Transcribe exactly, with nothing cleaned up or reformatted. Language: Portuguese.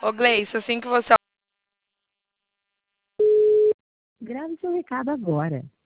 Ô, Gleice, assim que você... Grave seu recado agora.